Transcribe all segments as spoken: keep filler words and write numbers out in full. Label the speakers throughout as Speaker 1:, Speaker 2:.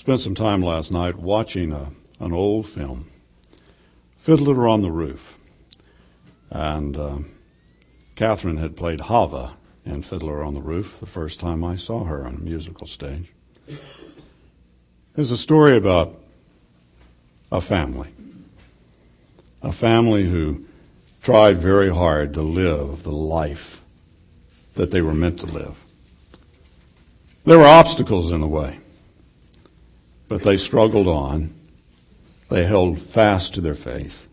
Speaker 1: spent some time last night watching a, an old film, Fiddler on the Roof. And uh, Catherine had played Hava in Fiddler on the Roof the first time I saw her on a musical stage. It's a story about a family, a family who tried very hard to live the life that they were meant to live. There were obstacles in the way, but they struggled on. They held fast to their faith.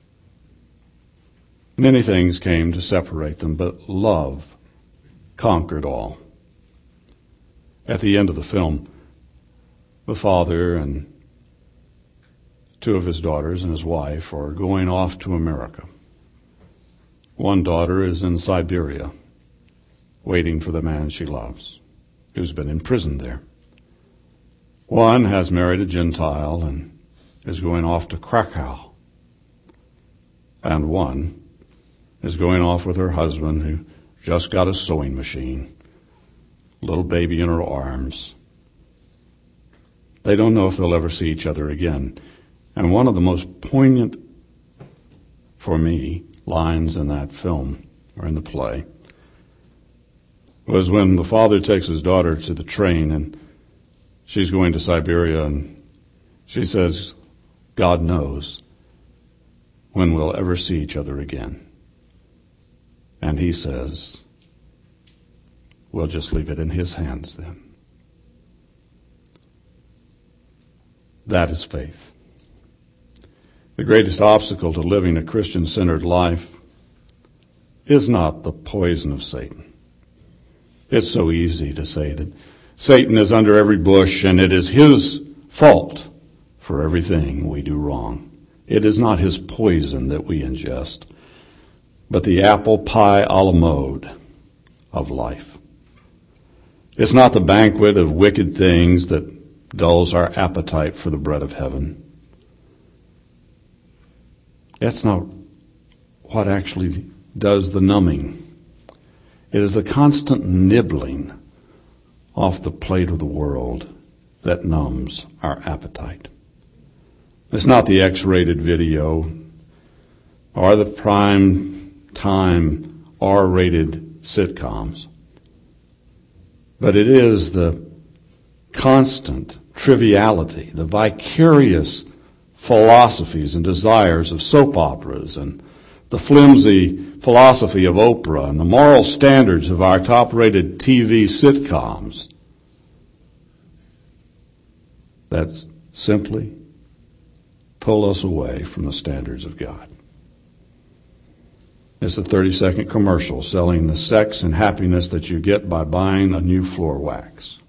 Speaker 1: Many things came to separate them, but love conquered all. At the end of the film, the father and two of his daughters and his wife are going off to America. One daughter is in Siberia, waiting for the man she loves, who's been imprisoned there. One has married a Gentile and is going off to Krakow. And one is going off with her husband, who just got a sewing machine, little baby in her arms. They don't know if they'll ever see each other again. And one of the most poignant, for me, lines in that film, or in the play, was when the father takes his daughter to the train and she's going to Siberia, and she says, God knows when we'll ever see each other again. And he says, we'll just leave it in his hands then. That is faith. The greatest obstacle to living a Christian-centered life is not the poison of Satan. It's so easy to say that Satan is under every bush and it is his fault for everything we do wrong. It is not his poison that we ingest, but the apple pie a la mode of life. It's not the banquet of wicked things that dulls our appetite for the bread of heaven. That's not what actually does the numbing. It is the constant nibbling off the plate of the world that numbs our appetite. It's not the X-rated video or the prime time R-rated sitcoms, but it is the constant triviality, the vicarious philosophies and desires of soap operas, and the flimsy philosophy of Oprah, and the moral standards of our top-rated T V sitcoms that simply pull us away from the standards of God. It's the thirty-second commercial selling the sex and happiness that you get by buying a new floor wax.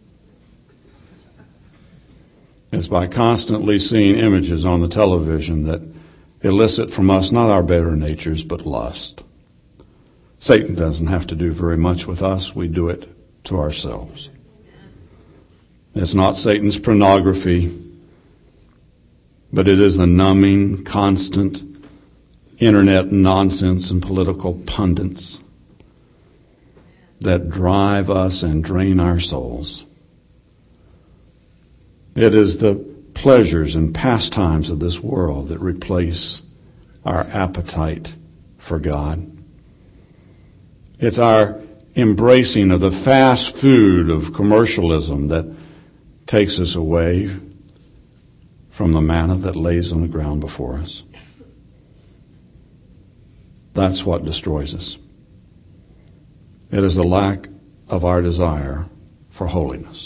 Speaker 1: It's by constantly seeing images on the television that elicit from us not our better natures, but lust. Satan doesn't have to do very much with us. We do it to ourselves. It's not Satan's pornography, but it is the numbing, constant internet nonsense and political pundits that drive us and drain our souls. It is the pleasures and pastimes of this world that replace our appetite for God. It's our embracing of the fast food of commercialism that takes us away from the manna that lays on the ground before us. That's what destroys us. It is the lack of our desire for holiness.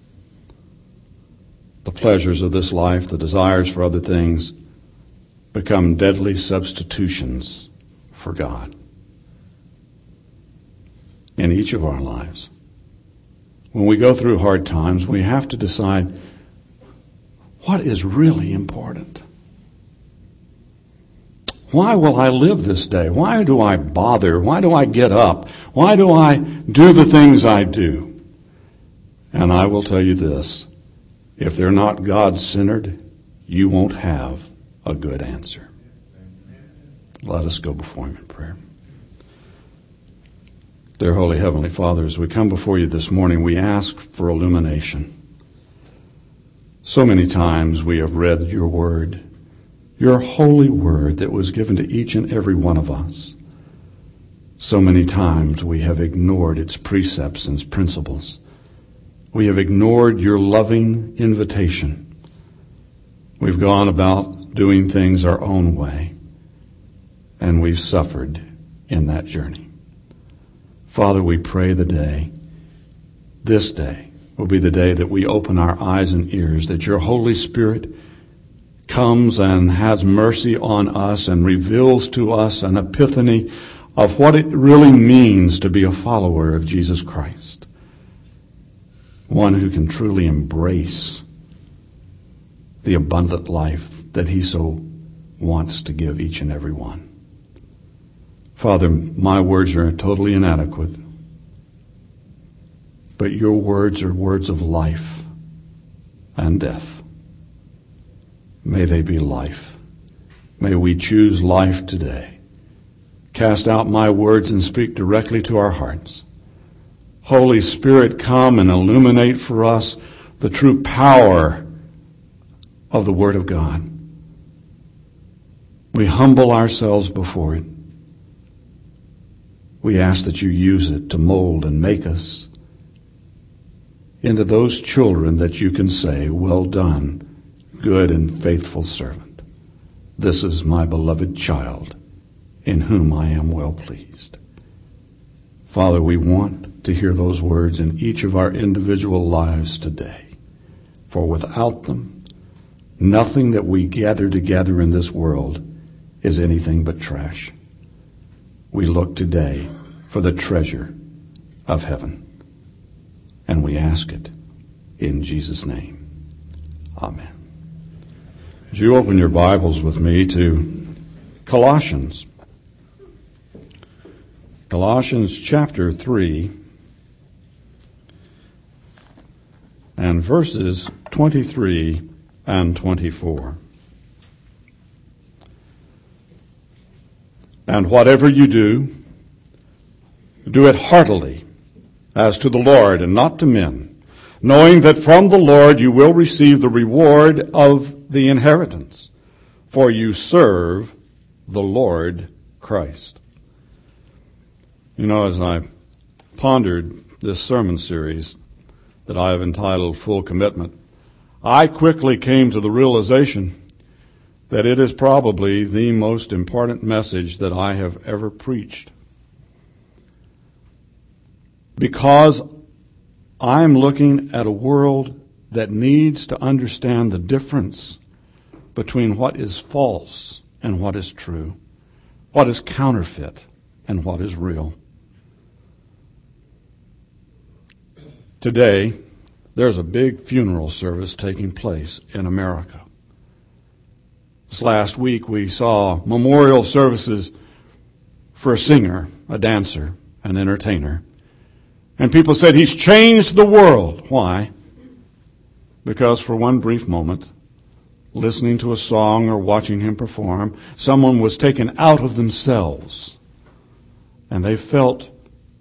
Speaker 1: The pleasures of this life, the desires for other things, become deadly substitutions for God in each of our lives. When we go through hard times, we have to decide what is really important. Why will I live this day? Why do I bother? Why do I get up? Why do I do the things I do? And I will tell you this. If they're not God-centered, you won't have a good answer. Let us go before him in prayer. Dear Holy Heavenly Father, as we come before you this morning, we ask for illumination. So many times we have read your word, your holy word that was given to each and every one of us. So many times we have ignored its precepts and principles. We have ignored your loving invitation. We've gone about doing things our own way, and we've suffered in that journey. Father, we pray the day, this day, will be the day that we open our eyes and ears, that your Holy Spirit comes and has mercy on us and reveals to us an epiphany of what it really means to be a follower of Jesus Christ. One who can truly embrace the abundant life that he so wants to give each and every one. Father, my words are totally inadequate, but your words are words of life and death. May they be life. May we choose life today. Cast out my words and speak directly to our hearts. Holy Spirit, come and illuminate for us the true power of the Word of God. We humble ourselves before it. We ask that you use it to mold and make us into those children that you can say, well done, good and faithful servant. This is my beloved child, in whom I am well pleased. Father, we want to hear those words in each of our individual lives today. For without them, nothing that we gather together in this world is anything but trash. We look today for the treasure of heaven. And we ask it in Jesus' name. Amen. As you open your Bibles with me to Colossians. Colossians chapter three and verses twenty-three and twenty-four. And whatever you do, do it heartily, as to the Lord and not to men, knowing that from the Lord you will receive the reward of the inheritance, for you serve the Lord Christ. You know, as I pondered this sermon series that I have entitled Full Commitment, I quickly came to the realization that it is probably the most important message that I have ever preached. Because I'm looking at a world that needs to understand the difference between what is false and what is true, what is counterfeit and what is real. Today, there's a big funeral service taking place in America. This last week we saw memorial services for a singer, a dancer, an entertainer. And people said, he's changed the world. Why? Because for one brief moment, listening to a song or watching him perform, someone was taken out of themselves. And they felt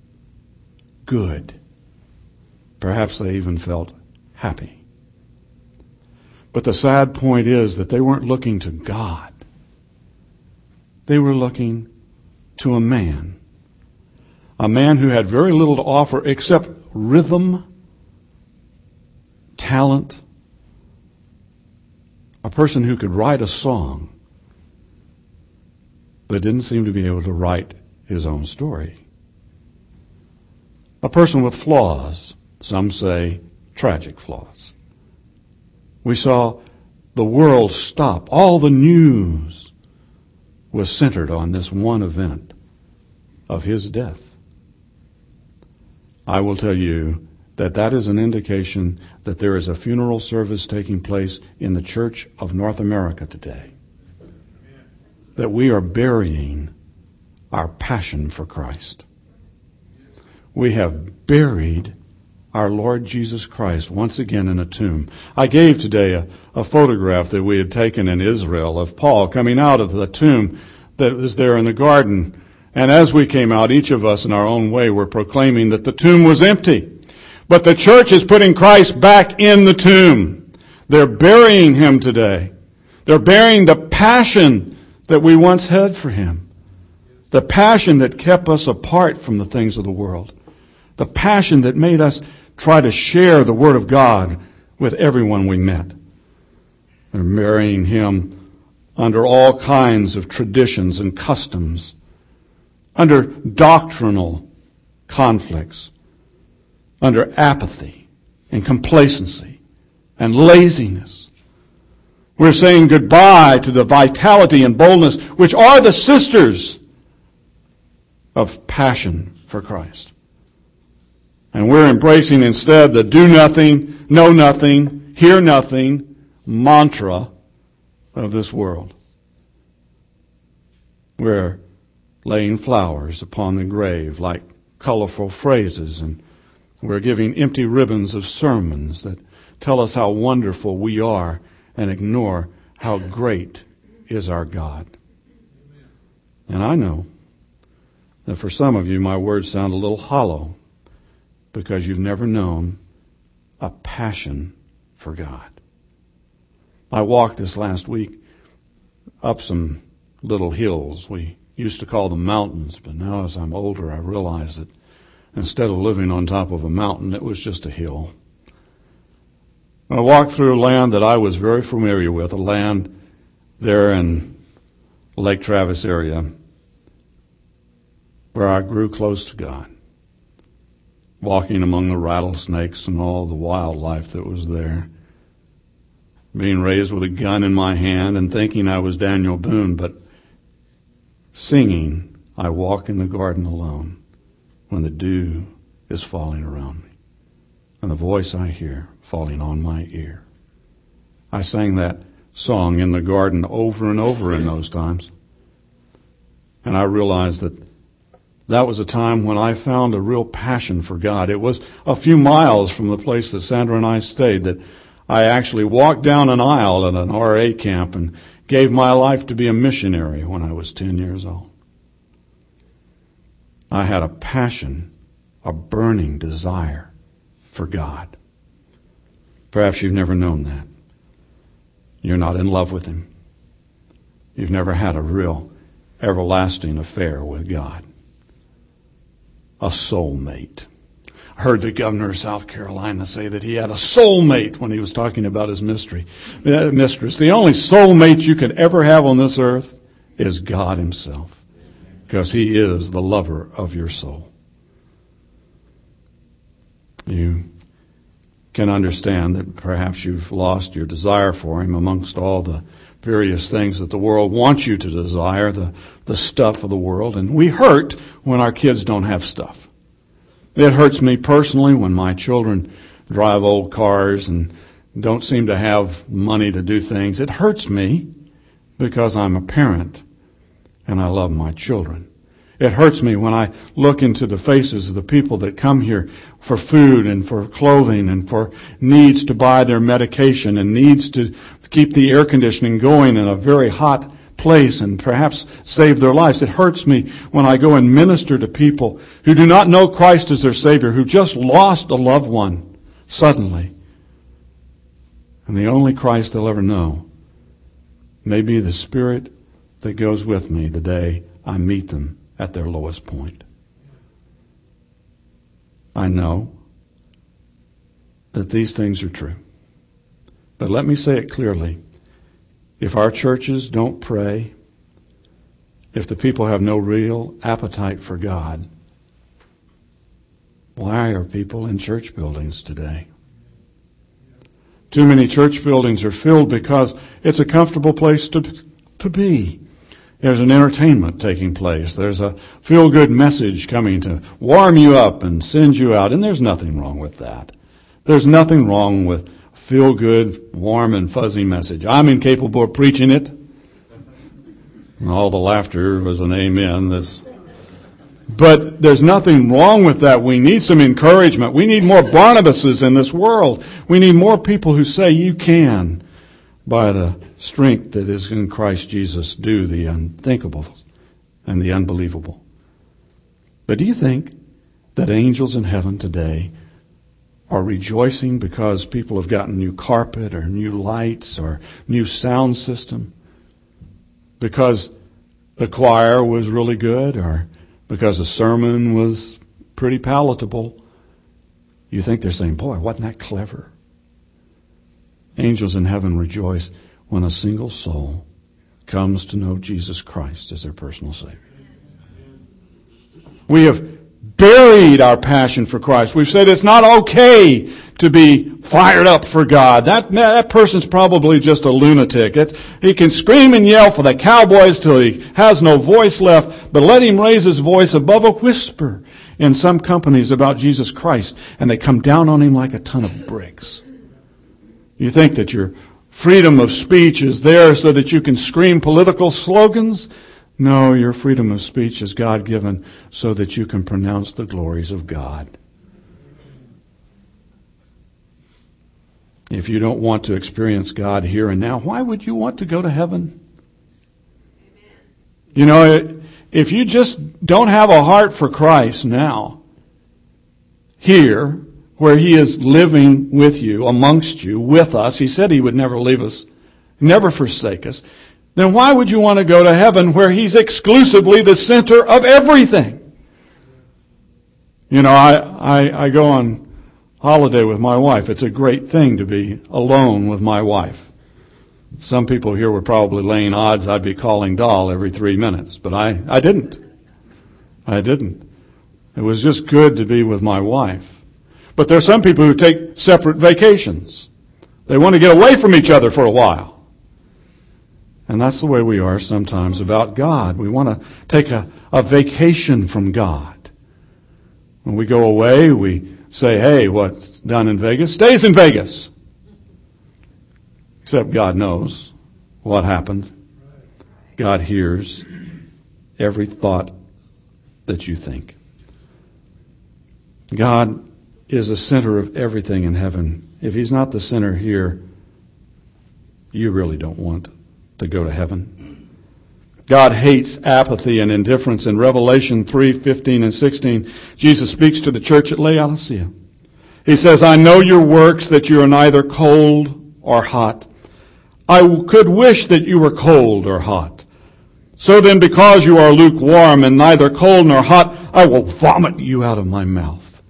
Speaker 1: good. Perhaps they even felt happy. But the sad point is that they weren't looking to God. They were looking to a man. A man who had very little to offer except rhythm, talent, a person who could write a song, but didn't seem to be able to write his own story. A person with flaws, some say tragic flaws. We saw the world stop. All the news was centered on this one event of his death. I will tell you that that is an indication that there is a funeral service taking place in the Church of North America today. That we are burying our passion for Christ. We have buried our Lord Jesus Christ once again in a tomb. I gave today a, a photograph that we had taken in Israel of Paul coming out of the tomb that was there in the garden. And as we came out, each of us in our own way were proclaiming that the tomb was empty. But the church is putting Christ back in the tomb. They're burying him today. They're burying the passion that we once had for him. The passion that kept us apart from the things of the world. The passion that made us try to share the Word of God with everyone we met. They're burying him under all kinds of traditions and customs, under doctrinal conflicts, under apathy and complacency and laziness. We're saying goodbye to the vitality and boldness which are the sisters of passion for Christ. And we're embracing instead the do nothing, know nothing, hear nothing mantra of this world. We're laying flowers upon the grave like colorful phrases, and we're giving empty ribbons of sermons that tell us how wonderful we are and ignore how great is our God. And I know that for some of you my words sound a little hollow because you've never known a passion for God. I walked this last week up some little hills. We used to call them mountains, but now as I'm older I realize that instead of living on top of a mountain, it was just a hill. I walked through a land that I was very familiar with, a land there in Lake Travis area where I grew close to God, walking among the rattlesnakes and all the wildlife that was there, being raised with a gun in my hand and thinking I was Daniel Boone, but singing, I walk in the garden alone when the dew is falling around me and the voice I hear falling on my ear. I sang that song in the garden over and over in those times. And I realized that that was a time when I found a real passion for God. It was a few miles from the place that Sandra and I stayed that I actually walked down an aisle at an R A camp and gave my life to be a missionary when I was ten years old. I had a passion, a burning desire for God. Perhaps you've never known that. You're not in love with Him. You've never had a real everlasting affair with God. A soulmate. I heard the governor of South Carolina say that he had a soulmate when he was talking about his mystery, uh, mistress. The only soulmate you could ever have on this earth is God Himself, because He is the lover of your soul. You can understand that perhaps you've lost your desire for Him amongst all the various things that the world wants you to desire, the, the stuff of the world. And we hurt when our kids don't have stuff. It hurts me personally when my children drive old cars and don't seem to have money to do things. It hurts me because I'm a parent and I love my children. It hurts me when I look into the faces of the people that come here for food and for clothing and for needs to buy their medication and needs to keep the air conditioning going in a very hot place and perhaps save their lives. It hurts me when I go and minister to people who do not know Christ as their Savior, who just lost a loved one suddenly. And the only Christ they'll ever know may be the Spirit that goes with me the day I meet them at their lowest point. I know that these things are true. But let me say it clearly. If our churches don't pray, if the people have no real appetite for God, why are people in church buildings today? Too many church buildings are filled because it's a comfortable place to, to be. There's an entertainment taking place. There's a feel-good message coming to warm you up and send you out. And there's nothing wrong with that. There's nothing wrong with feel-good, warm and fuzzy message. I'm incapable of preaching it. And all the laughter was an amen. This, but there's nothing wrong with that. We need some encouragement. We need more Barnabases in this world. We need more people who say you can, by the strength that is in Christ Jesus, do the unthinkable and the unbelievable. But do you think that angels in heaven today are rejoicing because people have gotten new carpet or new lights or new sound system, because the choir was really good or because the sermon was pretty palatable, you think they're saying, boy, wasn't that clever? Angels in heaven rejoice when a single soul comes to know Jesus Christ as their personal Savior. We have buried our passion for Christ. We've said it's not okay to be fired up for God. That that person's probably just a lunatic. It's, he can scream and yell for the Cowboys till he has no voice left, but let him raise his voice above a whisper in some companies about Jesus Christ, and they come down on him like a ton of bricks. You think that your freedom of speech is there so that you can scream political slogans? No, your freedom of speech is God-given so that you can pronounce the glories of God. If you don't want to experience God here and now, why would you want to go to heaven? You know, if you just don't have a heart for Christ now, here, where He is living with you, amongst you, with us, He said He would never leave us, never forsake us, then why would you want to go to heaven where He's exclusively the center of everything? You know, I, I, I go on holiday with my wife. It's a great thing to be alone with my wife. Some people here were probably laying odds I'd be calling doll every three minutes, but I, I didn't. I didn't. It was just good to be with my wife. But there are some people who take separate vacations. They want to get away from each other for a while. And that's the way we are sometimes about God. We want to take a, a vacation from God. When we go away, we say, hey, what's done in Vegas stays in Vegas. Except God knows what happened. God hears every thought that you think. God is the center of everything in heaven. If He's not the center here, you really don't want to go to heaven. God hates apathy and indifference. In Revelation three, fifteen and sixteen, Jesus speaks to the church at Laodicea. He says, I know your works, that you are neither cold or hot. I could wish that you were cold or hot. So then, because you are lukewarm and neither cold nor hot, I will vomit you out of my mouth.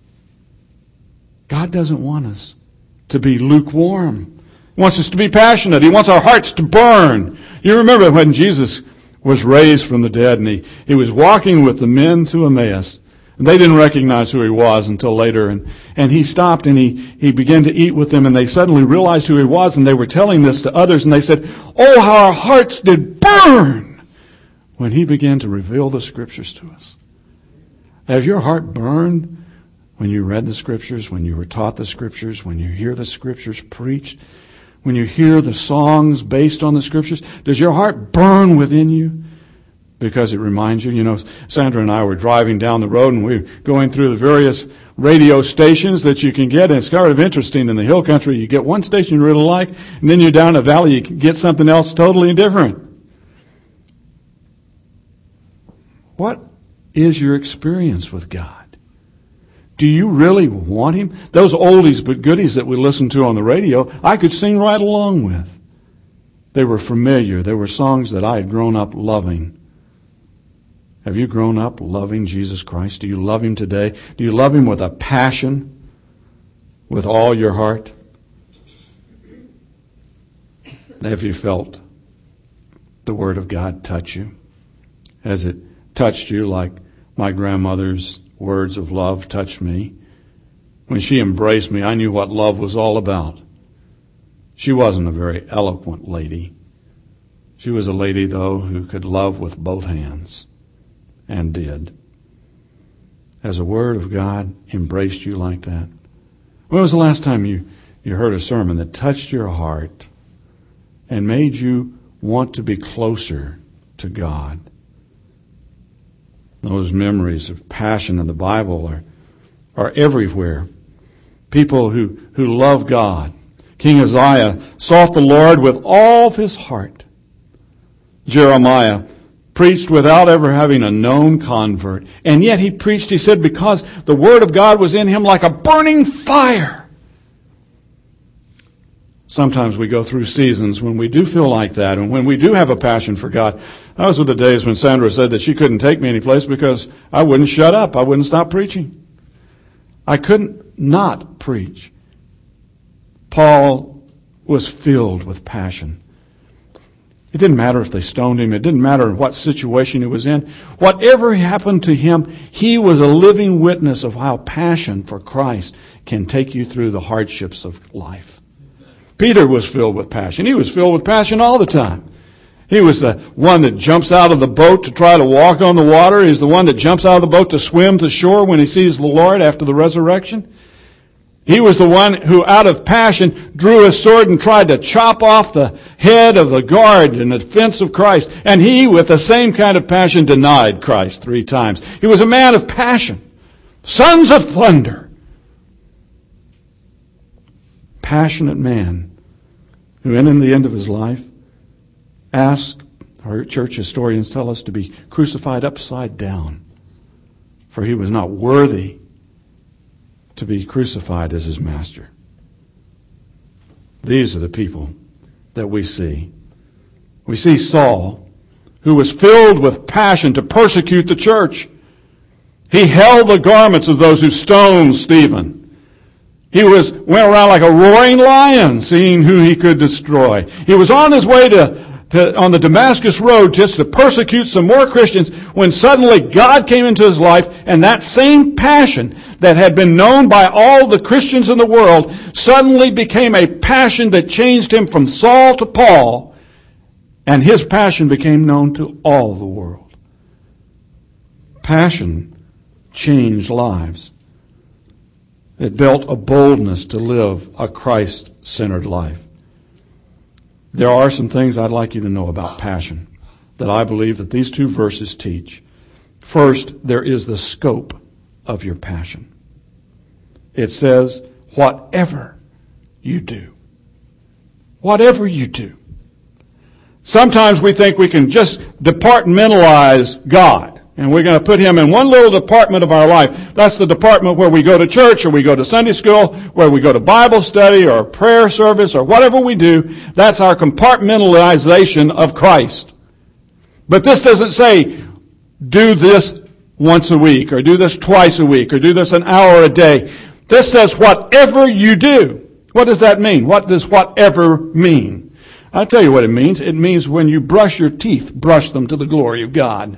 Speaker 1: God doesn't want us to be lukewarm. He wants us to be passionate. He wants our hearts to burn. You remember when Jesus was raised from the dead and he, he was walking with the men to Emmaus. And they didn't recognize who He was until later. And, and He stopped and he, he began to eat with them, and they suddenly realized who He was, and they were telling this to others, and they said, oh, how our hearts did burn when He began to reveal the Scriptures to us. Has your heart burned when you read the Scriptures, when you were taught the Scriptures, when you hear the Scriptures preached? When you hear the songs based on the Scriptures, does your heart burn within you? Because it reminds you, you know, Sandra and I were driving down the road and we were going through the various radio stations that you can get. And it's kind of interesting in the hill country. You get one station you really like, and then you're down a valley, you can get something else totally different. What is your experience with God? Do you really want Him? Those oldies but goodies that we listen to on the radio, I could sing right along with. They were familiar. They were songs that I had grown up loving. Have you grown up loving Jesus Christ? Do you love Him today? Do you love Him with a passion, with all your heart? Have you felt the Word of God touch you? Has it touched you like my grandmother's words of love touched me? When she embraced me, I knew what love was all about. She wasn't a very eloquent lady. She was a lady, though, who could love with both hands, and did. Has the Word of God embraced you like that? When was the last time you, you heard a sermon that touched your heart and made you want to be closer to God? Those memories of passion in the Bible are, are everywhere. People who, who love God. King Uzziah sought the Lord with all of his heart. Jeremiah preached without ever having a known convert. And yet he preached, he said, because the Word of God was in him like a burning fire. Sometimes we go through seasons when we do feel like that, and when we do have a passion for God. Those were the days when Sandra said that she couldn't take me anyplace because I wouldn't shut up. I wouldn't stop preaching. I couldn't not preach. Paul was filled with passion. It didn't matter if they stoned him. It didn't matter what situation he was in. Whatever happened to him, he was a living witness of how passion for Christ can take you through the hardships of life. Peter was filled with passion. He was filled with passion all the time. He was the one that jumps out of the boat to try to walk on the water. He's the one that jumps out of the boat to swim to shore when he sees the Lord after the resurrection. He was the one who, out of passion, drew his sword and tried to chop off the head of the guard in the defense of Christ. And he, with the same kind of passion, denied Christ three times. He was a man of passion. Sons of thunder. Passionate man who, in the end of his life, asked, our church historians tell us, to be crucified upside down. For he was not worthy to be crucified as his master. These are the people that we see. We see Saul, who was filled with passion to persecute the church. He held the garments of those who stoned Stephen. He was went around like a roaring lion, seeing who he could destroy. He was on his way to To, on the Damascus road just to persecute some more Christians when suddenly God came into his life, and that same passion that had been known by all the Christians in the world suddenly became a passion that changed him from Saul to Paul, and his passion became known to all the world. Passion changed lives. It built a boldness to live a Christ-centered life. There are some things I'd like you to know about passion that I believe that these two verses teach. First, there is the scope of your passion. It says, whatever you do. Whatever you do. Sometimes we think we can just departmentalize God, and we're going to put him in one little department of our life. That's the department where we go to church, or we go to Sunday school, where we go to Bible study, or prayer service, or whatever we do. That's our compartmentalization of Christ. But this doesn't say, do this once a week, or do this twice a week, or do this an hour a day. This says, whatever you do. What does that mean? What does whatever mean? I'll tell you what it means. It means when you brush your teeth, brush them to the glory of God.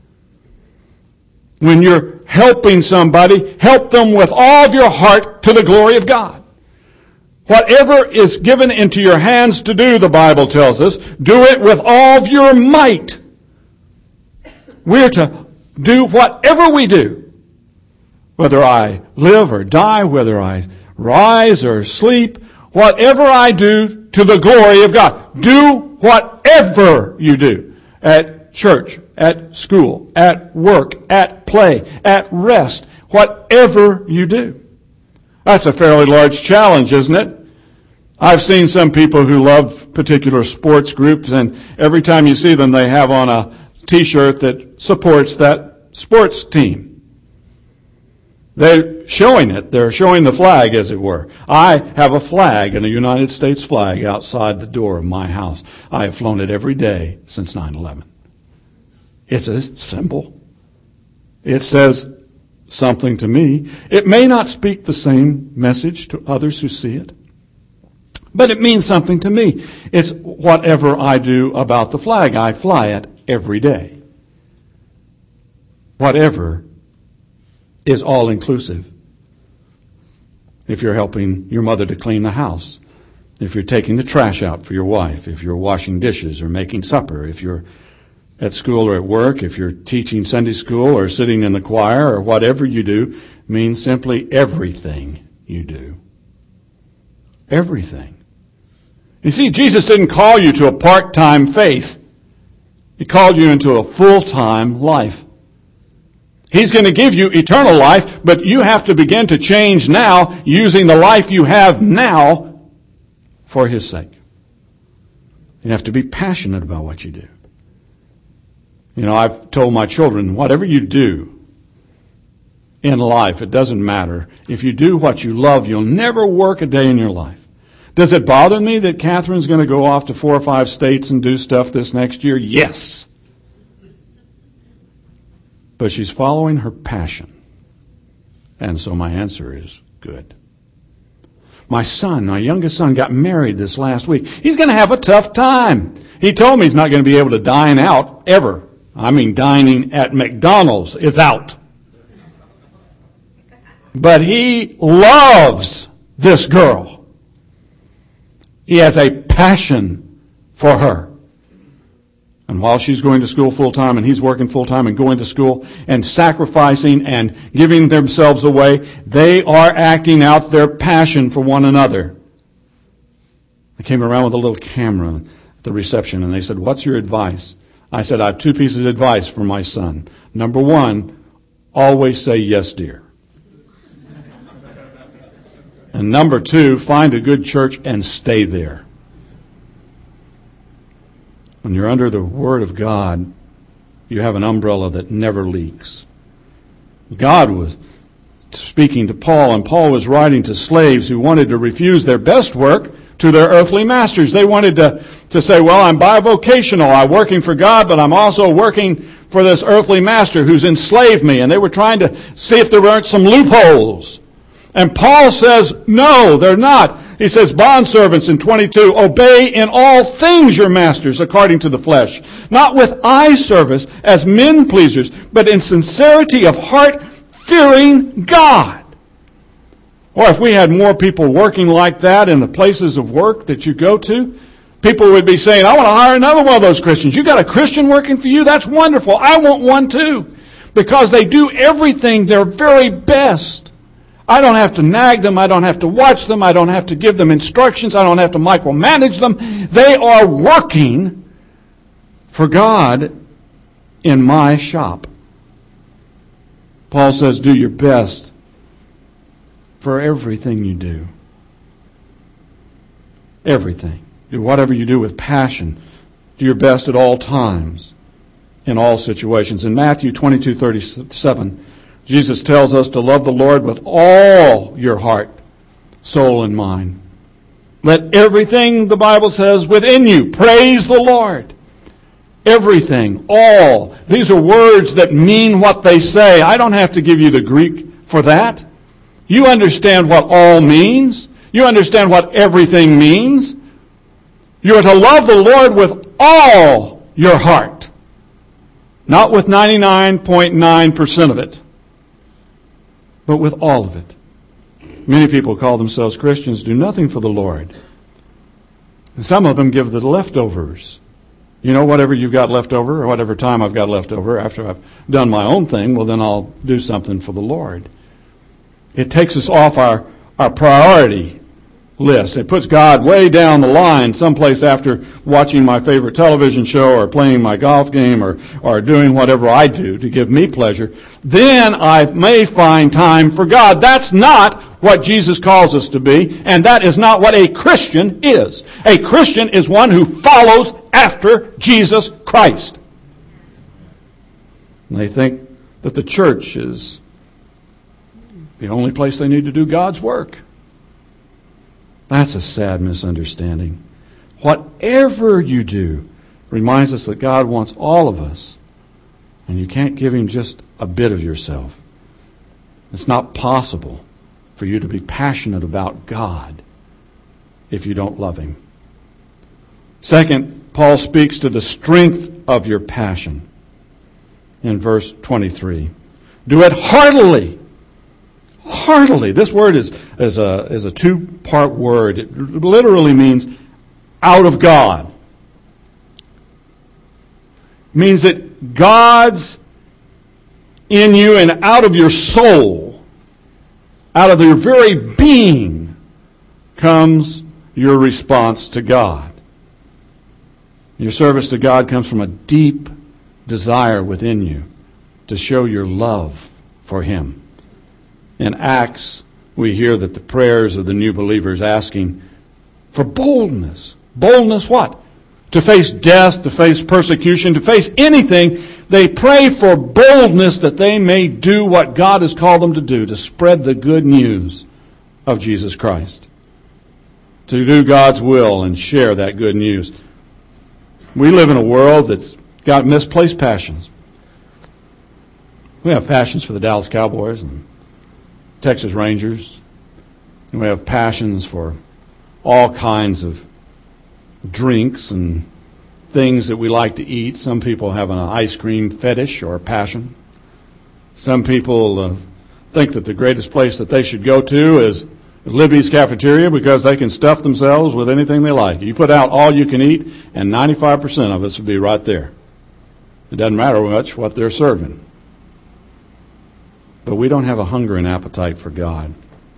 Speaker 1: When you're helping somebody, help them with all of your heart to the glory of God. Whatever is given into your hands to do, the Bible tells us, do it with all of your might. We're to do whatever we do. Whether I live or die, whether I rise or sleep, whatever I do to the glory of God. Do whatever you do. At church, at school, at work, at play, at rest, whatever you do. That's a fairly large challenge, isn't it? I've seen some people who love particular sports groups, and every time you see them, they have on a t-shirt that supports that sports team. They're showing it. They're showing the flag, as it were. I have a flag, and a United States flag, outside the door of my house. I have flown it every day since nine eleven. It's a symbol. It says something to me. It may not speak the same message to others who see it, but it means something to me. It's whatever I do about the flag. I fly it every day. Whatever is all-inclusive. If you're helping your mother to clean the house, if you're taking the trash out for your wife, if you're washing dishes or making supper, if you're at school or at work, if you're teaching Sunday school or sitting in the choir, or whatever you do, means simply everything you do. Everything. You see, Jesus didn't call you to a part-time faith. He called you into a full-time life. He's going to give you eternal life, but you have to begin to change now using the life you have now for His sake. You have to be passionate about what you do. You know, I've told my children, whatever you do in life, it doesn't matter. If you do what you love, you'll never work a day in your life. Does it bother me that Catherine's going to go off to four or five states and do stuff this next year? Yes. But she's following her passion. And so my answer is good. My son, my youngest son, got married this last week. He's going to have a tough time. He told me he's not going to be able to dine out ever. I mean, dining at McDonald's is out. But he loves this girl. He has a passion for her. And while she's going to school full-time and he's working full-time and going to school and sacrificing and giving themselves away, they are acting out their passion for one another. I came around with a little camera at the reception and they said, "What's your advice?" I said, "I have two pieces of advice for my son. Number one, always say yes, dear. And number two, find a good church and stay there." When you're under the Word of God, you have an umbrella that never leaks. God was speaking to Paul, and Paul was writing to slaves who wanted to refuse their best work to their earthly masters. They wanted to, to say, well, I'm bivocational. I'm working for God, but I'm also working for this earthly master who's enslaved me. And they were trying to see if there weren't some loopholes. And Paul says, no, they're not. He says, bondservants in twenty-two, obey in all things your masters according to the flesh, not with eye service as men pleasers, but in sincerity of heart, fearing God. Or if we had more people working like that in the places of work that you go to, people would be saying, I want to hire another one of those Christians. You got a Christian working for you? That's wonderful. I want one too. Because they do everything their very best. I don't have to nag them. I don't have to watch them. I don't have to give them instructions. I don't have to micromanage them. They are working for God in my shop. Paul says, do your best for everything you do. Everything. Do whatever you do with passion. Do your best at all times, in all situations. In Matthew twenty-two thirty-seven, Jesus tells us to love the Lord with all your heart, soul, and mind. Let everything, the Bible says, within you praise the Lord. Everything, all. These are words that mean what they say. I don't have to give you the Greek for that. You understand what all means. You understand what everything means. You are to love the Lord with all your heart. Not with ninety-nine point nine percent of it, but with all of it. Many people call themselves Christians, do nothing for the Lord. And some of them give the leftovers. You know, whatever you've got left over, or whatever time I've got left over after I've done my own thing, well, then I'll do something for the Lord. It takes us off our, our priority list. It puts God way down the line, someplace after watching my favorite television show or playing my golf game or, or doing whatever I do to give me pleasure. Then I may find time for God. That's not what Jesus calls us to be, and that is not what a Christian is. A Christian is one who follows after Jesus Christ. And they think that the church is the only place they need to do God's work. That's a sad misunderstanding. Whatever you do reminds us that God wants all of us, and you can't give Him just a bit of yourself. It's not possible for you to be passionate about God if you don't love Him. Second, Paul speaks to the strength of your passion in verse twenty-three. Do it heartily. Heartily. This word is, is a, is a two-part word. It literally means out of God. It means that God's in you and out of your soul, out of your very being, comes your response to God. Your service to God comes from a deep desire within you to show your love for Him. In Acts, we hear that the prayers of the new believers asking for boldness. Boldness what? to face death, to face persecution, to face anything. They pray for boldness that they may do what God has called them to do, to spread the good news of Jesus Christ, to do God's will and share that good news. We live in a world that's got misplaced passions. We have passions for the Dallas Cowboys and Texas Rangers. And we have passions for all kinds of drinks and things that we like to eat. Some people have an ice cream fetish or a passion. Some people uh, think that the greatest place that they should go to is Libby's Cafeteria because they can stuff themselves with anything they like. You put out all you can eat, and ninety-five percent of us would be right there. It doesn't matter much what they're serving. But we don't have a hunger and appetite for God.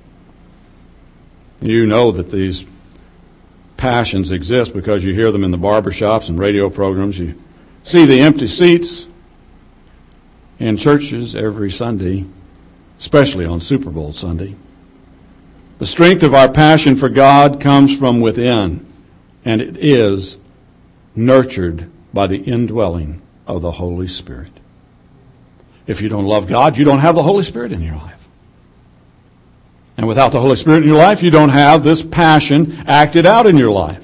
Speaker 1: You know that these passions exist because you hear them in the barbershops and radio programs. You see the empty seats in churches every Sunday, especially on Super Bowl Sunday. The strength of our passion for God comes from within, and it is nurtured by the indwelling of the Holy Spirit. If you don't love God, you don't have the Holy Spirit in your life. And without the Holy Spirit in your life, you don't have this passion acted out in your life.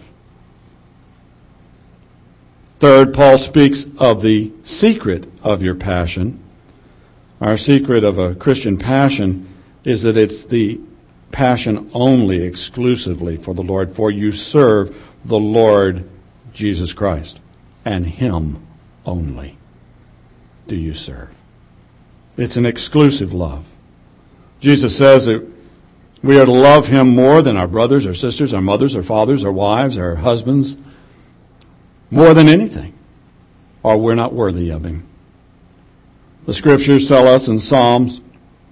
Speaker 1: Third, Paul speaks of the secret of your passion. Our secret of a Christian passion is that it's the passion only, exclusively for the Lord, for you serve the Lord Jesus Christ, and Him only do you serve. It's an exclusive love. Jesus says that we are to love Him more than our brothers, our sisters, our mothers, our fathers, our wives, our husbands, more than anything, or we're not worthy of Him. The Scriptures tell us in Psalms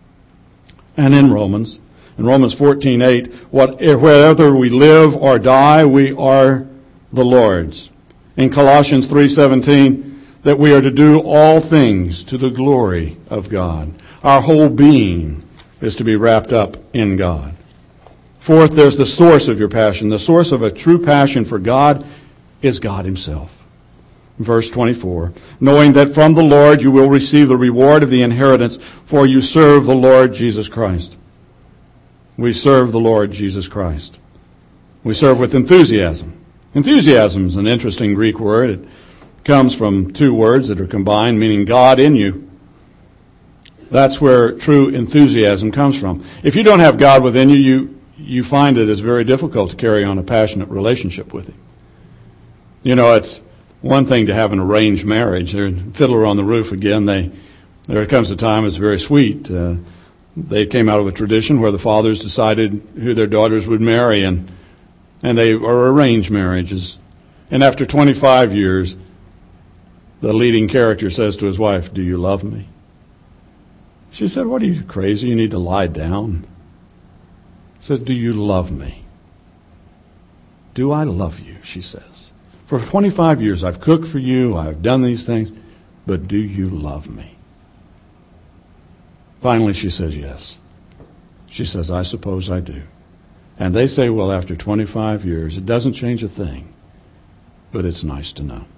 Speaker 1: and in Romans, in Romans fourteen eight, what, wherever we live or die, we are the Lord's. In Colossians three seventeen, that we are to do all things to the glory of God. Our whole being is to be wrapped up in God. Fourth, there's the source of your passion. The source of a true passion for God is God Himself. Verse twenty-four, knowing that from the Lord you will receive the reward of the inheritance, for you serve the Lord Jesus Christ. We serve the Lord Jesus Christ. We serve with enthusiasm. Enthusiasm is an interesting Greek word. It comes from two words that are combined, meaning God in you. That's where true enthusiasm comes from. If you don't have God within you, you, you find it is very difficult to carry on a passionate relationship with Him. You know, it's one thing to have an arranged marriage. They're Fiddler on the Roof again. They, there comes a time it's very sweet. Uh, they came out of a tradition where the fathers decided who their daughters would marry, and and they are arranged marriages. And after twenty-five years, the leading character says to his wife, "Do you love me?" She said, "What are you, crazy? You need to lie down." He says, "Do you love me?" "Do I love you?" she says. "For twenty-five years I've cooked for you, I've done these things, but do you love me?" Finally she says, "Yes." She says, "I suppose I do." And they say, well, after twenty-five years, it doesn't change a thing, but it's nice to know.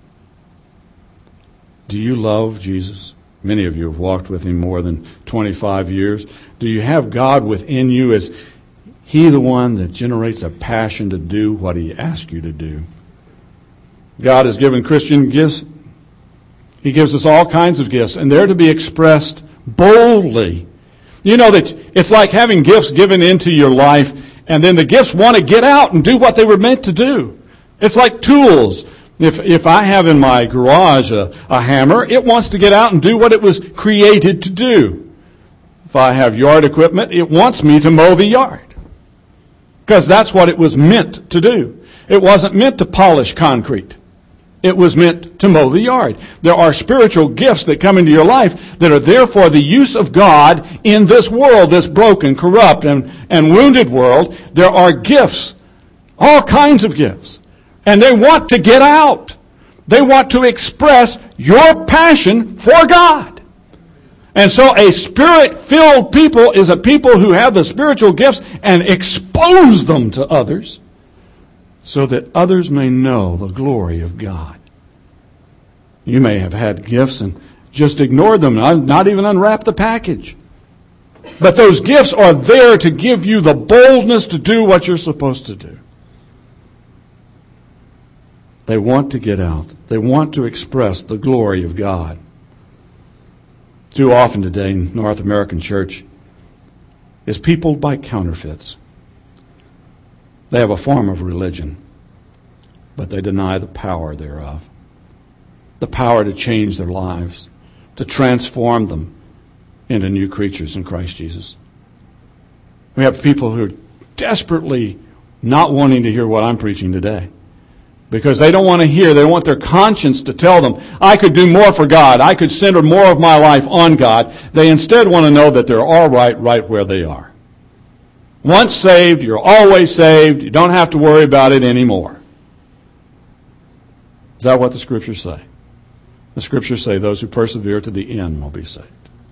Speaker 1: Do you love Jesus? Many of you have walked with Him more than twenty-five years. Do you have God within you? Is He the one that generates a passion to do what He asks you to do? God has given Christian gifts. He gives us all kinds of gifts, and they're to be expressed boldly. You know that it's like having gifts given into your life, and then the gifts want to get out and do what they were meant to do. It's like tools. If if I have in my garage a, a hammer, it wants to get out and do what it was created to do. If I have yard equipment, it wants me to mow the yard, because that's what it was meant to do. It wasn't meant to polish concrete. It was meant to mow the yard. There are spiritual gifts that come into your life that are there for the use of God in this world, this broken, corrupt, and, and wounded world. There are gifts, all kinds of gifts. And they want to get out. They want to express your passion for God. And so a Spirit-filled people is a people who have the spiritual gifts and expose them to others, so that others may know the glory of God. You may have had gifts and just ignored them, not even unwrapped the package. But those gifts are there to give you the boldness to do what you're supposed to do. They want to get out. They want to express the glory of God. Too often today, North American church is peopled by counterfeits. They have a form of religion, but they deny the power thereof. The power to change their lives, to transform them into new creatures in Christ Jesus. We have people who are desperately not wanting to hear what I'm preaching today, because they don't want to hear, they want their conscience to tell them, I could do more for God, I could center more of my life on God. They instead want to know that they're all right, right where they are. Once saved, you're always saved, you don't have to worry about it anymore. Is that what the Scriptures say? The Scriptures say those who persevere to the end will be saved.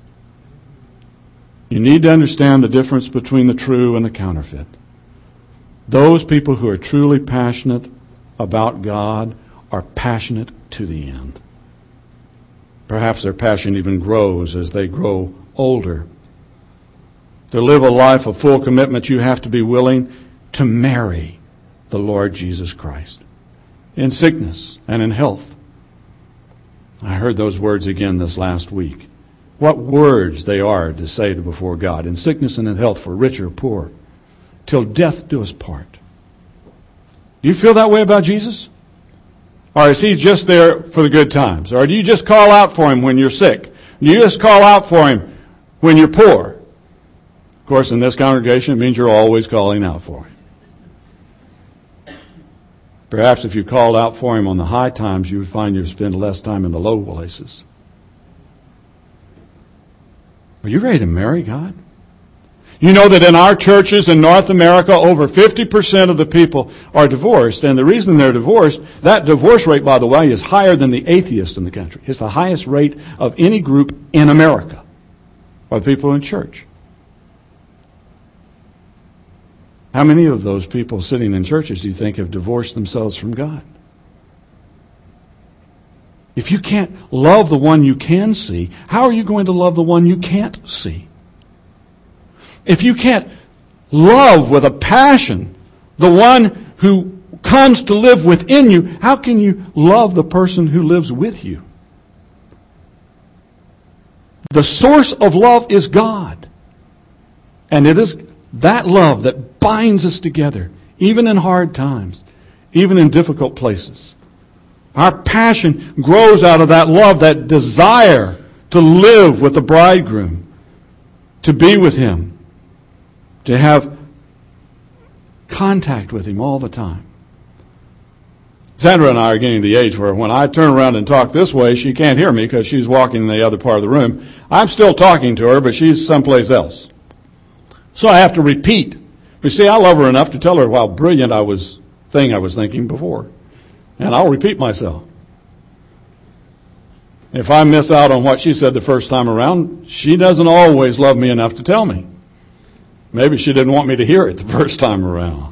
Speaker 1: You need to understand the difference between the true and the counterfeit. Those people who are truly passionate about God are passionate to the end. Perhaps their passion even grows as they grow older. To live a life of full commitment, you have to be willing to marry the Lord Jesus Christ in sickness and in health. I heard those words again this last week. What words they are to say before God, in sickness and in health, for rich or poor, till death do us part. Do you feel that way about Jesus? Or is he just there for the good times? Or do you just call out for him when you're sick? Do you just call out for him when you're poor? Of course, in this congregation, it means you're always calling out for him. Perhaps if you called out for him on the high times, you would find you spend less time in the low places. Are you ready to marry God? You know that in our churches in North America, over fifty percent of the people are divorced. And the reason they're divorced, that divorce rate, by the way, is higher than the atheists in the country. It's the highest rate of any group in America, are the people in church. How many of those people sitting in churches do you think have divorced themselves from God? If you can't love the one you can see, how are you going to love the one you can't see? If you can't love with a passion the one who comes to live within you, how can you love the person who lives with you? The source of love is God. And it is that love that binds us together, even in hard times, even in difficult places. Our passion grows out of that love, that desire to live with the bridegroom, to be with him, to have contact with him all the time. Sandra and I are getting to the age where when I turn around and talk this way, she can't hear me because she's walking in the other part of the room. I'm still talking to her, but she's someplace else. So I have to repeat. You see, I love her enough to tell her how brilliant I was, thing I was thinking before. And I'll repeat myself. If I miss out on what she said the first time around, she doesn't always love me enough to tell me. Maybe she didn't want me to hear it the first time around.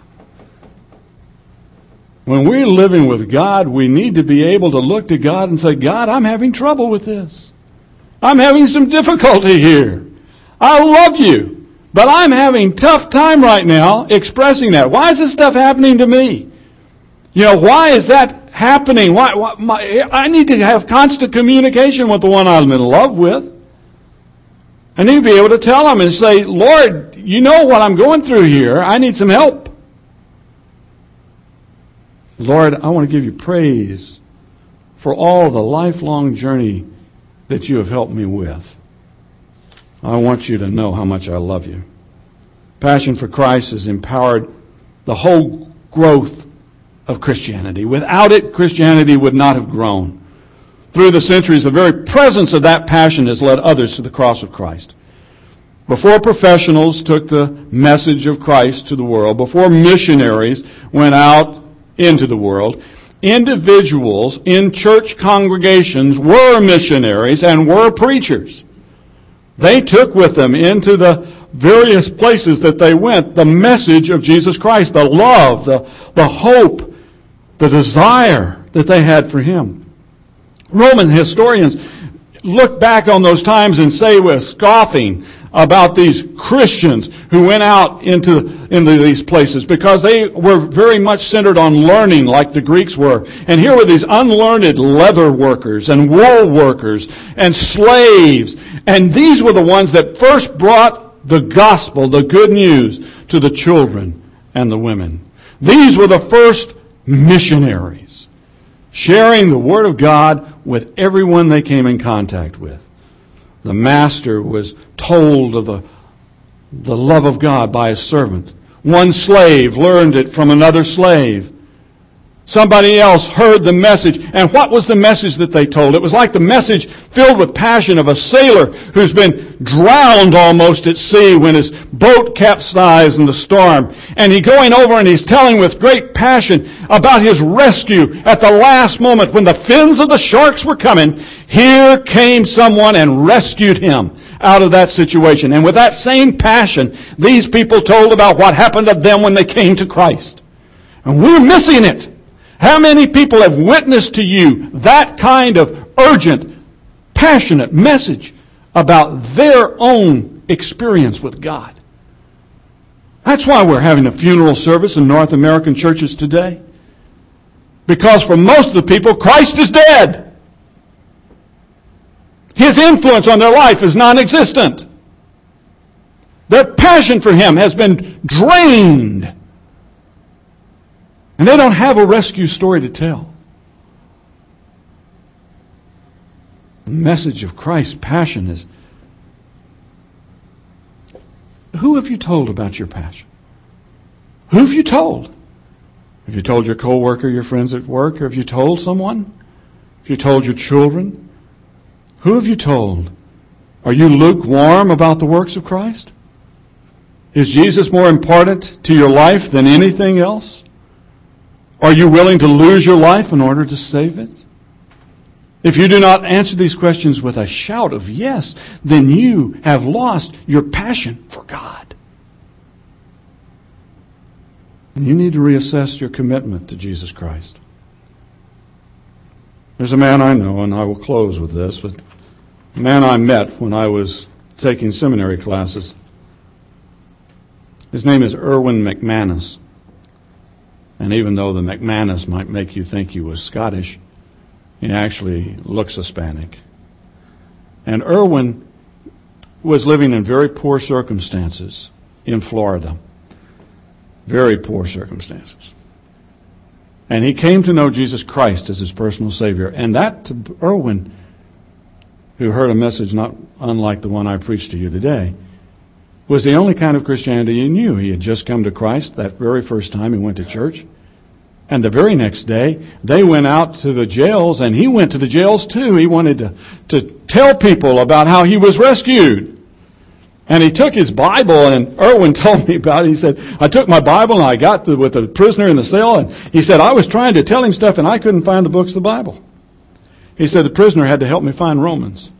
Speaker 1: When we're living with God, we need to be able to look to God and say, God, I'm having trouble with this. I'm having some difficulty here. I love you, but I'm having a tough time right now expressing that. Why is this stuff happening to me? You know, why is that happening? Why, why my, I need to have constant communication with the one I'm in love with. I need to be able to tell him and say, Lord, you know what I'm going through here. I need some help. Lord, I want to give you praise for all the lifelong journey that you have helped me with. I want you to know how much I love you. Passion for Christ has empowered the whole growth of Christianity. Without it, Christianity would not have grown. Through the centuries, the very presence of that passion has led others to the cross of Christ. Before professionals took the message of Christ to the world, before missionaries went out into the world, individuals in church congregations were missionaries and were preachers. They took with them into the various places that they went, the message of Jesus Christ, the love, the, the hope, the desire that they had for Him. Roman historians look back on those times and say with scoffing about these Christians who went out into, into these places because they were very much centered on learning like the Greeks were. And here were these unlearned leather workers and wool workers and slaves. And these were the ones that first brought the gospel, the good news, to the children and the women. These were the first missionaries, sharing the Word of God with everyone they came in contact with. The master was told of the, the love of God by his servant. One slave learned it from another slave. Somebody else heard the message. And what was the message that they told? It was like the message filled with passion of a sailor who's been drowned almost at sea when his boat capsized in the storm. And he's going over and he's telling with great passion about his rescue at the last moment when the fins of the sharks were coming. Here came someone and rescued him out of that situation. And with that same passion, these people told about what happened to them when they came to Christ. And we're missing it. How many people have witnessed to you that kind of urgent, passionate message about their own experience with God? That's why we're having a funeral service in North American churches today. Because for most of the people, Christ is dead. His influence on their life is non-existent. Their passion for Him has been drained. And they don't have a rescue story to tell. The message of Christ's passion is, who have you told about your passion? Who have you told? Have you told your coworker, your friends at work? Or have you told someone? Have you told your children? Who have you told? Are you lukewarm about the works of Christ? Is Jesus more important to your life than anything else? Are you willing to lose your life in order to save it? If you do not answer these questions with a shout of yes, then you have lost your passion for God. And you need to reassess your commitment to Jesus Christ. There's a man I know, and I will close with this, but a man I met when I was taking seminary classes. His name is Erwin McManus. And even though the McManus might make you think he was Scottish, he actually looks Hispanic. And Erwin was living in very poor circumstances in Florida. Very poor circumstances. And he came to know Jesus Christ as his personal Savior. And that to Erwin, who heard a message not unlike the one I preached to you today, was the only kind of Christianity he knew. He had just come to Christ that very first time he went to church. And the very next day, they went out to the jails, and he went to the jails too. He wanted to, to tell people about how he was rescued. And he took his Bible, and Erwin told me about it. He said, I took my Bible, and I got the, with the prisoner in the cell, and he said, I was trying to tell him stuff, and I couldn't find the books of the Bible. He said, the prisoner had to help me find Romans.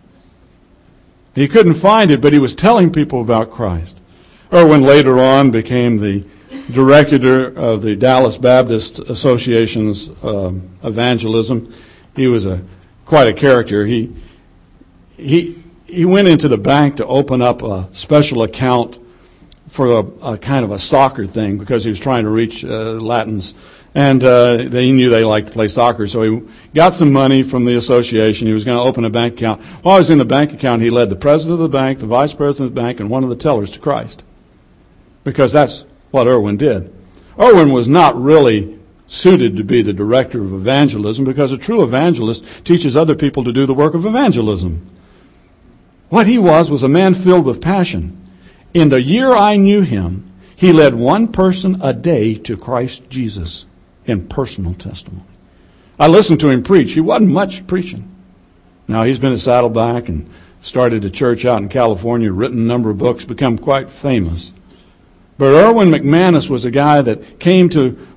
Speaker 1: He couldn't find it, but he was telling people about Christ. Erwin later on became the director of the Dallas Baptist Association's um, evangelism. He was a quite a character. He he he went into the bank to open up a special account for a, a kind of a soccer thing because he was trying to reach uh, Latins. And uh, they knew they liked to play soccer, so he got some money from the association. He was going to open a bank account. While he was in the bank account, he led the president of the bank, the vice president of the bank, and one of the tellers to Christ. Because that's what Erwin did. Erwin was not really suited to be the director of evangelism because a true evangelist teaches other people to do the work of evangelism. What he was was a man filled with passion. In the year I knew him, he led one person a day to Christ Jesus. In personal testimony. I listened to him preach. He wasn't much preaching. Now, he's been at Saddleback and started a church out in California, written a number of books, become quite famous. But Erwin McManus was a guy that came to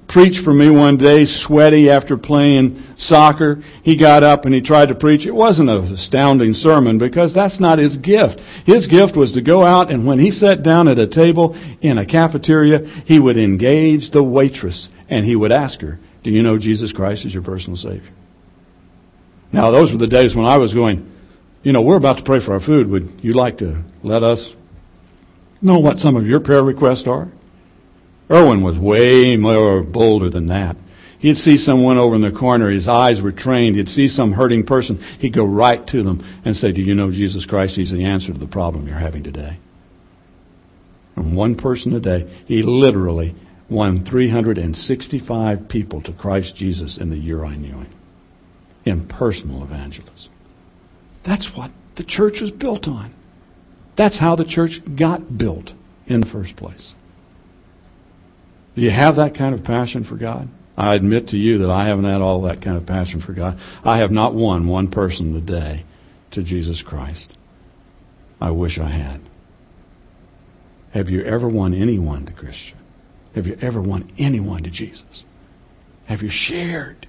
Speaker 1: preached for me one day, sweaty after playing soccer. He got up and he tried to preach. It wasn't an astounding sermon because that's not his gift. His gift was to go out, and when he sat down at a table in a cafeteria, he would engage the waitress and he would ask her, do you know Jesus Christ is your personal Savior? Now, those were the days when I was going, you know, we're about to pray for our food. Would you like to let us know what some of your prayer requests are? Erwin was way more bolder than that. He'd see someone over in the corner. His eyes were trained. He'd see some hurting person. He'd go right to them and say, do you know Jesus Christ? He's the answer to the problem you're having today. And one person a day, he literally won three hundred sixty-five people to Christ Jesus in the year I knew him. In personal evangelism. That's what the church was built on. That's how the church got built in the first place. Do you have that kind of passion for God? I admit to you that I haven't had all that kind of passion for God. I have not won one person today to Jesus Christ. I wish I had. Have you ever won anyone to Christian? Have you ever won anyone to Jesus? Have you shared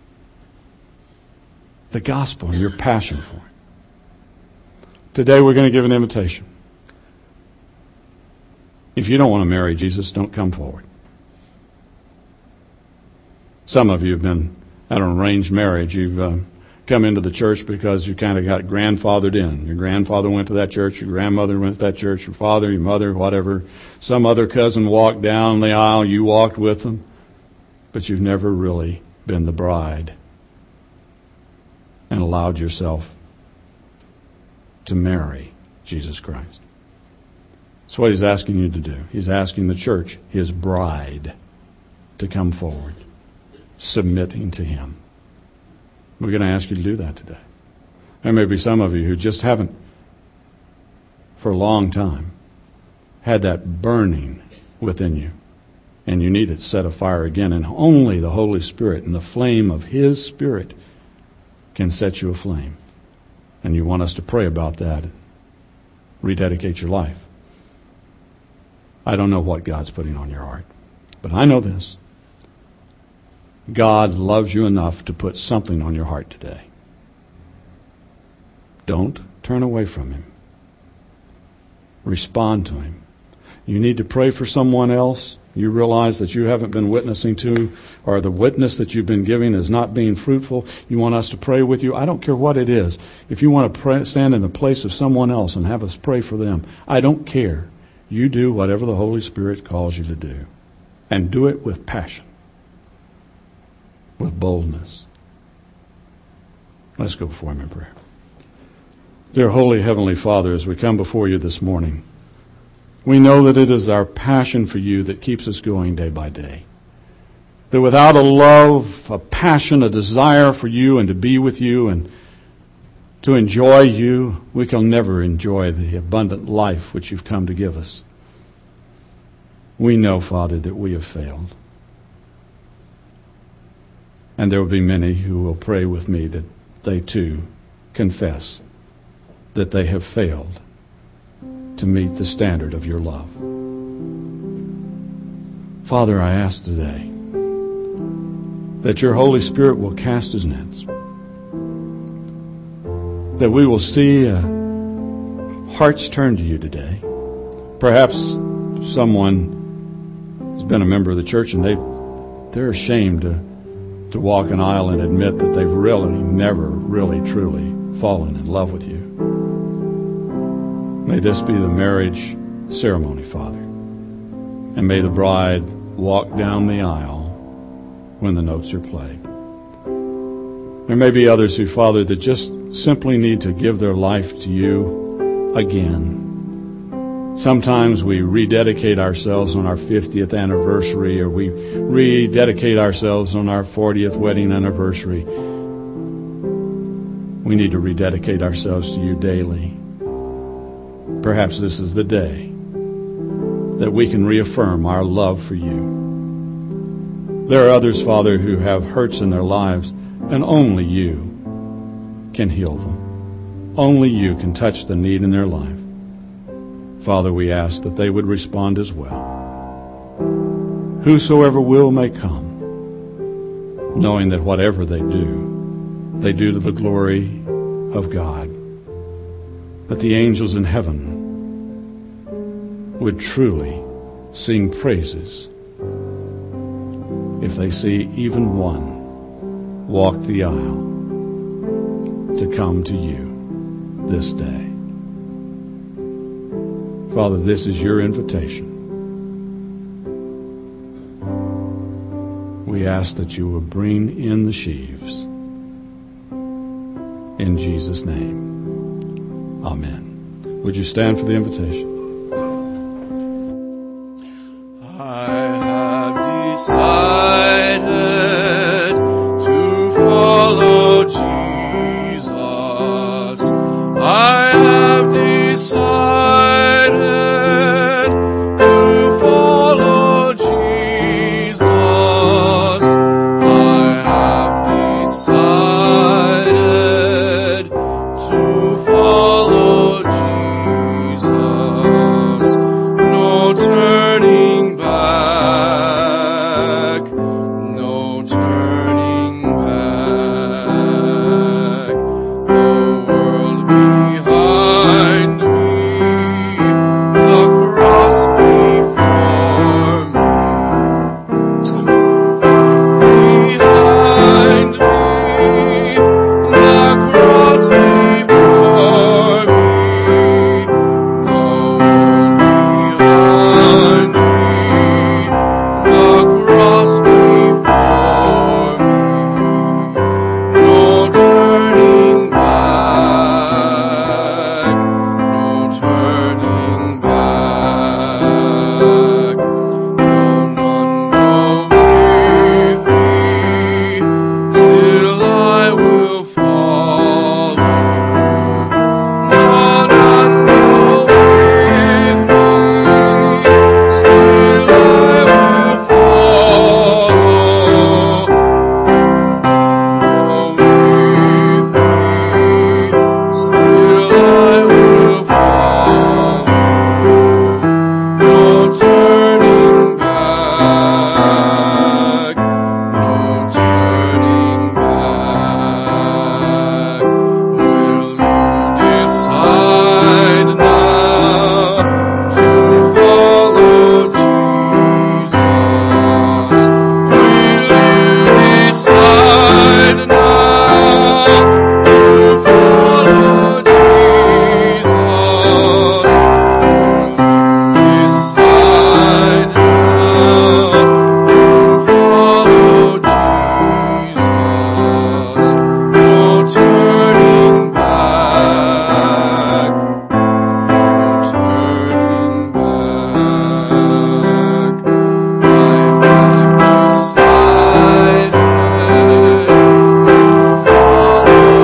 Speaker 1: the gospel and your passion for it? Today we're going to give an invitation. If you don't want to marry Jesus, don't come forward. Some of you have been at an arranged marriage. You've uh, come into the church because you kind of got grandfathered in. Your grandfather went to that church, your grandmother went to that church, your father, your mother, whatever. Some other cousin walked down the aisle, you walked with them, but you've never really been the bride and allowed yourself to marry Jesus Christ. That's what he's asking you to do. He's asking the church, his bride, to come forward, submitting to him. We're going to ask you to do that today. There may be some of you who just haven't, for a long time, had that burning within you, and you need it set afire again, and only the Holy Spirit and the flame of his Spirit can set you aflame. And you want us to pray about that. Rededicate your life. I don't know what God's putting on your heart, but I know this. God loves you enough to put something on your heart today. Don't turn away from him. Respond to him. You need to pray for someone else. You realize that you haven't been witnessing to, or the witness that you've been giving is not being fruitful. You want us to pray with you. I don't care what it is. If you want to pray, stand in the place of someone else and have us pray for them, I don't care. You do whatever the Holy Spirit calls you to do. And do it with passion. With boldness. Let's go before him in prayer. Dear Holy Heavenly Father, as we come before you this morning, we know that it is our passion for you that keeps us going day by day. That without a love, a passion, a desire for you and to be with you and to enjoy you, we can never enjoy the abundant life which you've come to give us. We know, Father, that we have failed. And there will be many who will pray with me that they too confess that they have failed to meet the standard of your love. Father, I ask today that your Holy Spirit will cast his nets, that we will see uh, hearts turn to you today. Perhaps someone has been a member of the church and they, they're ashamed to, to walk an aisle and admit that they've really never, really, truly fallen in love with you. May this be the marriage ceremony, Father. And may the bride walk down the aisle when the notes are played. There may be others who, Father, that just simply need to give their life to you again. Sometimes we rededicate ourselves on our fiftieth anniversary, or we rededicate ourselves on our fortieth wedding anniversary. We need to rededicate ourselves to you daily. Perhaps this is the day that we can reaffirm our love for you. There are others, Father, who have hurts in their lives, and only you can heal them. Only you can touch the need in their life. Father, we ask that they would respond as well. Whosoever will may come. knowing that whatever they do, they do to the glory of God, that the angels in heaven would truly sing praises if they see even one walk the aisle to come to you this day. Father, this is your invitation. We ask that you will bring in the sheaves. In Jesus' name, amen. Would you stand for the invitation?
Speaker 2: I have decided to follow Jesus. I have decided to follow Jesus. I have decided to follow Jesus. No turning back, no turning back. The world behind me, the cross before me. Behind me, the cross before me. The world behind me, the cross before me. No turning back, no turning back. Though none go with me, still I will follow. No, none go with me, still I will follow. Go with me, still I will follow. No turning back, no turning back. Will you decide now to follow Jesus? Will you decide now to follow Jesus? Decide now to follow Jesus. No turning back, no turning back. I have decided to follow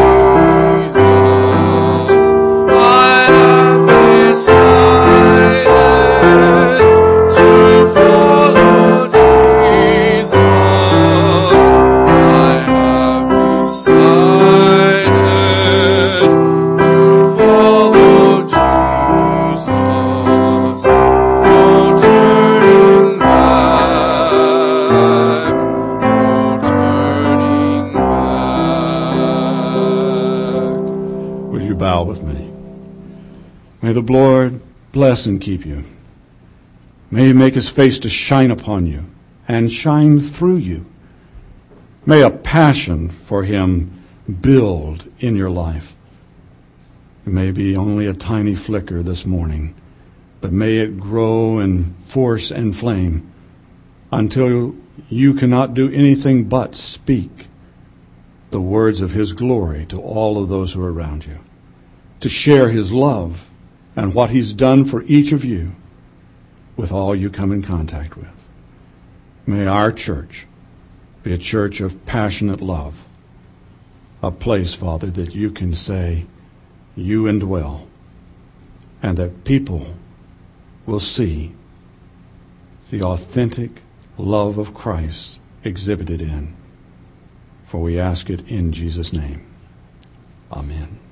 Speaker 2: Jesus. I have decided to follow Jesus. I have decided to follow Jesus. No turning back, no turning back.
Speaker 1: Would you bow with me? May the Lord bless and keep you. May he make his face to shine upon you and shine through you. May a passion for him build in your life. It may be only a tiny flicker this morning, but may it grow in force and flame until you cannot do anything but speak the words of his glory to all of those who are around you, to share his love and what he's done for each of you with all you come in contact with. May our church be a church of passionate love, a place, Father, that you can say you indwell, and that people will see the authentic love of Christ exhibited in. For we ask it in Jesus' name. Amen.